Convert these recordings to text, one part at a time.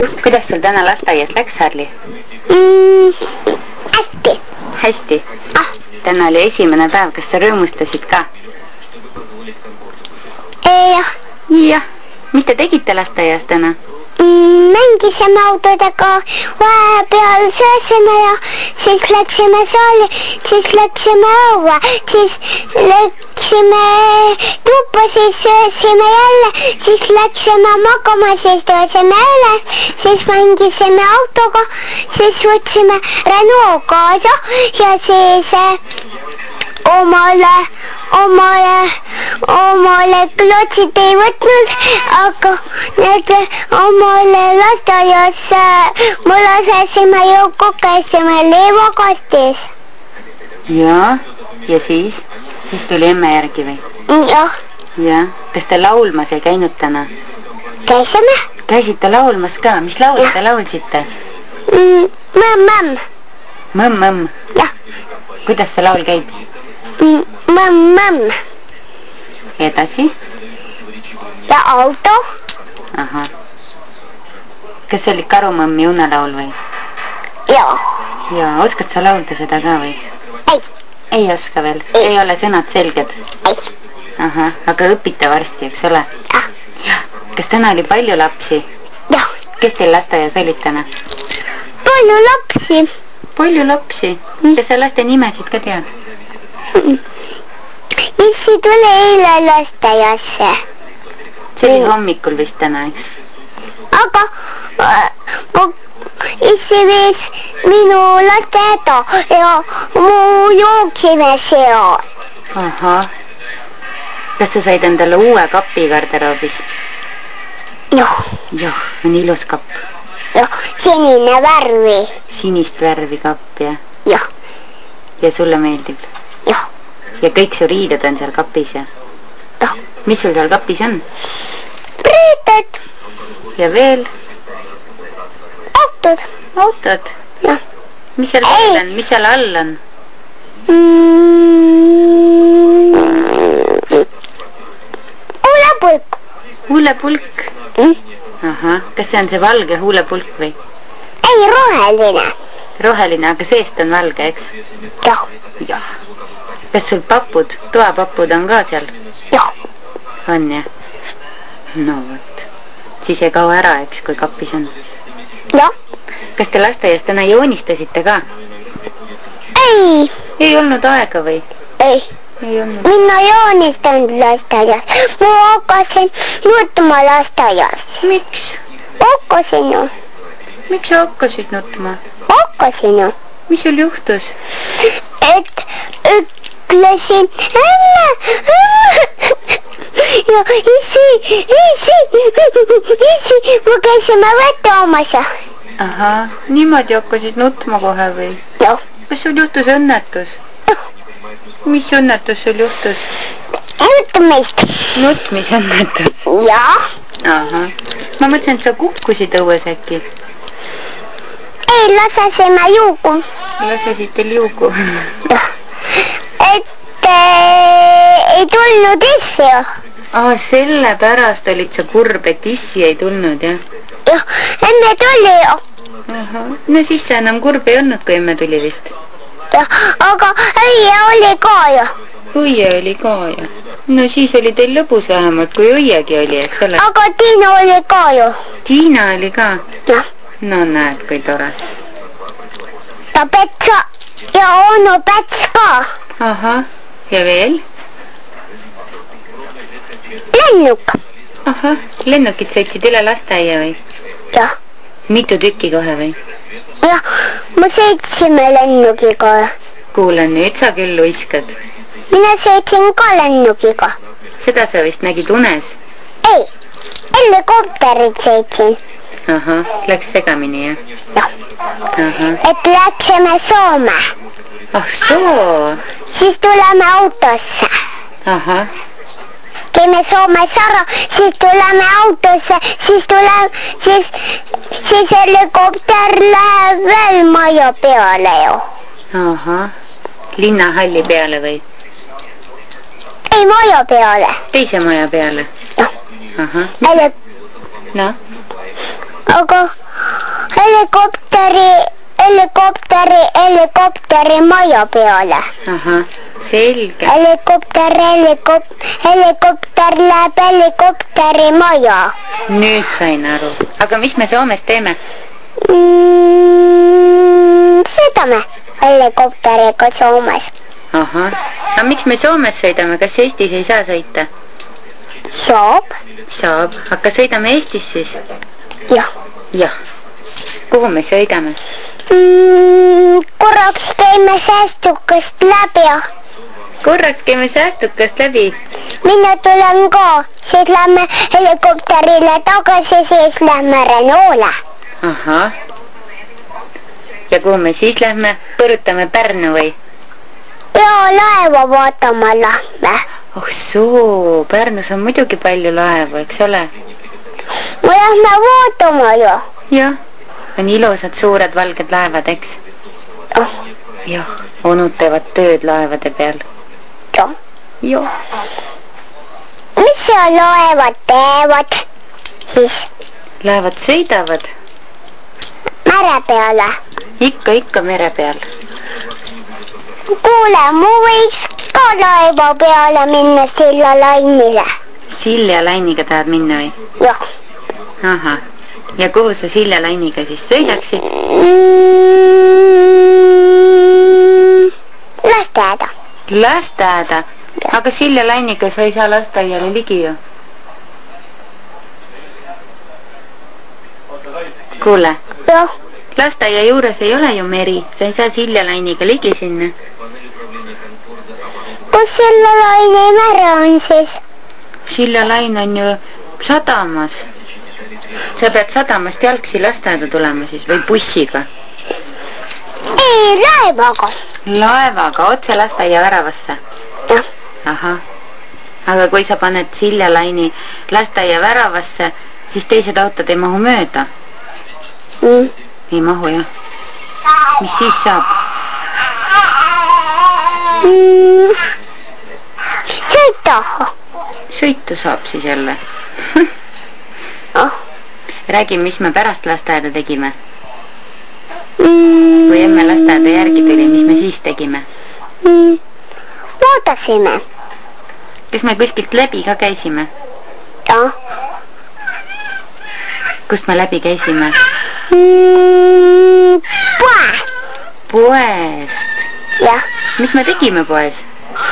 Kuidas sul täna lasteaias läks, Harli? Hästi. Hästi? Täna oli esimene päev, kas sa rõõmustasid ka? Jah. Jah. Mis te tegite lasteaias täna? Mängisime autodega, vahepeal söösime ja siis läksime saali, siis läksime õue, siis läksime tuppa, siis söösime jälle, siis läksime magama, siis tõusime üles, siis mängisime autoga, siis võtsime Renault kaasa ja siis omale klotsid ei võtnud, aga need omale lasteaias mõlasasime jõuku, käisime leivakastis. Jaa, ja siis? Siis tuli emme järgi või? Jah. Jah, kas te laulmas ei käinud täna? Käisime. Käisite laulmas ka, mis laulu te laulsite? Mõmm. Mõmm. Jah. Kuidas see laul käib? Mõmm. Edasi? Ja auto. Ahah. Kas see oli Karumõmmi unelaul või? Jaa. Jaa, oskad sa laulda seda ka või? Ei. Ei oska veel? Ei ole sõnad selged? Ei. Ahah, aga õpite varsti, eks ole? Jah. Kas täna oli palju lapsi? Jah. Kes teil lasteaias olid täna? Palju lapsi. Palju lapsi? Kas sa laste nimesid ka tead? Issi tuli eile lasteaiasse. See oli hommikul vist täna, eks? Aga issi viis minu lasteaeda ja mu jooksime seal. Ahah. Kas sa said endale uue kapi garderoobis? Jah. Jah, on ilus kapp. Jah, sinine värvi. Sinist värvi kapp, jah? Jah. Ja sulle meeldib? Jah. Ja kõik su riided on seal kapis, jah? Jah. Mis sul seal kapis on? Riided. Ja veel? Autod. Autod? Jah. Mis seal veel on? Mis seal all on? Huulepulk. Huulepulk? Ahah, kas see on see valge huulepulk või? Ei, roheline. Roheline, aga seest on valge, eks? Jah. Jah. Kas sul papud, toapapud on ka seal? Jah. On, jah? No vot. Siis ei kao ära, eks, kui kapis on? Jah. Kas te lasteaias täna joonistasite ka? Ei. Ei olnud aega või? Ei. Ei olnud. Minna joonistanud lasteaias. Ma hakkasin nutma lasteaias. Miks? Hakkasin ju. Miks sa hakkasid nutma? Hakkasin ju. Mis sul juhtus? Et ütlesin ja issi, me käisime vett joomas. Ahah, niimoodi hakkasid nutma kohe või? Jah. Kas sul juhtus õnnetus? Mis õnnetus sul juhtus? Nutmist. Nutmisõnnetus? Jah. Ahah. Ma mõtlesin, et sa kukkusid õues äkki. Ei, lasasime juugu. Lasasite liugu? Et ei tulnud issi. Sellepärast olid sa kurb, et issi ei tulnud, jah? Jah, emme tuli ju. Ahah. No siis sa enam kurb ei olnud, kui emme tuli vist. Jah, aga õie oli ka ju. Õie oli ka ju. No siis oli teil lõbus vähemalt, kui õiegi oli, eks ole? Aga Tiina oli ka ju. Tiina oli ka? Jah. No näed, kui tore. Ta Petsa ja onu Päts ka. Ahah, ja veel? Lennuk. Ahah, lennukid sõitsid üle lasteaia või? Jah. Mitu tükki kohe või? Jah, me sõitsime lennukiga. Kuule, nüüd sa küll uiskad. Mina sõitsin ka lennukiga. Seda sa vist nägid unes? Ei, helikopterit sõitsin. Ahah, läks segamini, jah? Jah. Ahah. Et läksime Soome. Ah soo. Siis tuleme autosse. Ahah. Käime Soomes ära, siis tuleme autosse, siis helikopter läheb veel maja peale ju. Ahah. Linnahalli peale või? Ei, maja peale. Teise maja peale? Jah. Ahah. Eli... No? Aga helikopteri maja peale. Ahah, selge. Helikopter läheb helikopteri maja. Nüüd sain aru. Aga mis me Soomes teeme? Sõidame helikopteriga Soomes. Ahah, aga miks me Soomes sõidame? Kas Eestis ei saa sõita? Saab. Saab, aga sõidame Eestis siis? Jah. Jah. Kuhu me sõidame? Korraks käime säästukast läbi. Korraks käime säästukast läbi. Mina tulen ka, siis lähme helikopterile tagasi, siis lähme Renaule. Ahah. Ja kuhu me siis lähme? Põrutame Pärnu või? Pealaeva vaatama lähme. Oh soo, Pärnus on muidugi palju laevu, eks ole? Me lähme vaatama ju. Jah, on ilusad suured valged laevad, eks? Jah, onud teevad tööd laevade peal. Jah. Mis seal laevad teevad siis? Laevad sõidavad? Mere peale. Ikka mere peal. Kuule, mu võiks ka laeva peale minna Silla lainile. Silja lainiga tahad minna või? Jah. Ahah. Ja kuhu sa Silja lainiga siis sõidaksid? Lasteaeda. Lasteaeda? Aga Silja lainiga sa ei saa lasteaiale ligi ju. Kuule. Jah. Lasteaia juures ei ole ju meri. Sa ei saa Silja lainiga ligi sinna. Kus Silla laine mere on siis? Silja lain on ju sadamas. Sa pead sadamast jalgsi lasteaeda tulema siis või bussiga? Ei, laevaga. Laevaga, otse lasteaia väravasse? Jah. Ahah. Aga kui sa paned Silja laini lasteaia väravasse, siis teised autod ei mahu mööda? Ei mahu jah. Mis siis saab? Sõita. Sõitu saab siis jälle. Räägi, mis me pärast lasteaeda tegime? Kui emme lasteaeda järgi tuli, mis me siis tegime? Vaatasime. Kas me kuskilt läbi ka käisime? Jah. Kust me läbi käisime? Poes. Poest? Jah. Mis me tegime poes?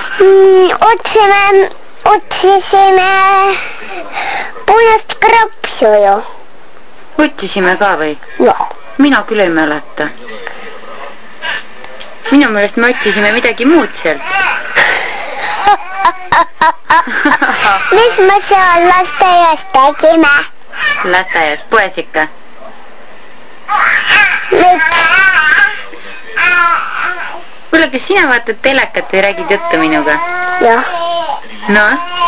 Otsisime punast krapsu ju. Otsisime ka või? Jah. Mina küll ei mäleta. Minu meelest me otsisime midagi muud sealt. Mis me seal lasteaias tegime? Lasteaias poes ikka? Kuule, kas sina vaatad telekat või räägid juttu minuga? Jah. No?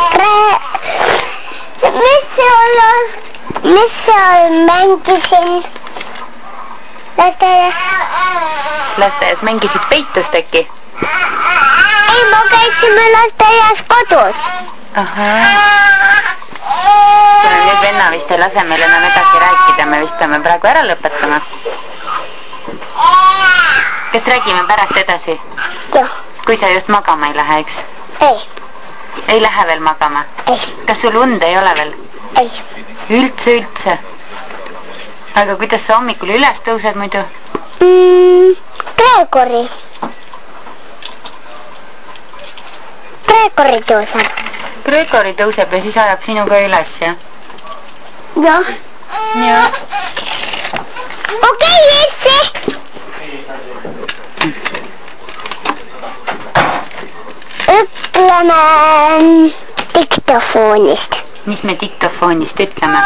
Mis seal mängisin? Lasteaias. Lasteaias mängisid peitust äkki? Ei, me käisime lasteaias kodus. Ahah. Kuule, nüüd venna vist ei lase meil enam edasi rääkida, me vist peame praegu ära lõpetama. Kas räägime pärast edasi? Jah. Kui sa just magama ei lähe, eks? Ei. Ei lähe veel magama? Ei. Kas sul und ei ole veel? Ei. Üldse? Aga kuidas sa hommikul üles tõused muidu? Gregori tõuseb. Gregori tõuseb ja siis ajab sinuga üles, jah? Jah. Jah. Okei, Jesse. Ütleme diktofoonist. Mis me diktofoonist ütleme?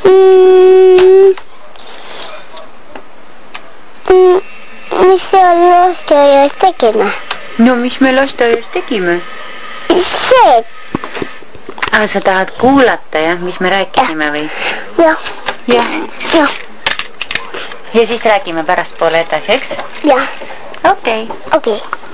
Mis seal lasteaias tegime? No mis me lasteaias tegime? See. Sa tahad kuulata, jah, mis me rääkisime või? Jah. Jah. Ja siis räägime pärastpoole edasi, eks? Jah. Okei.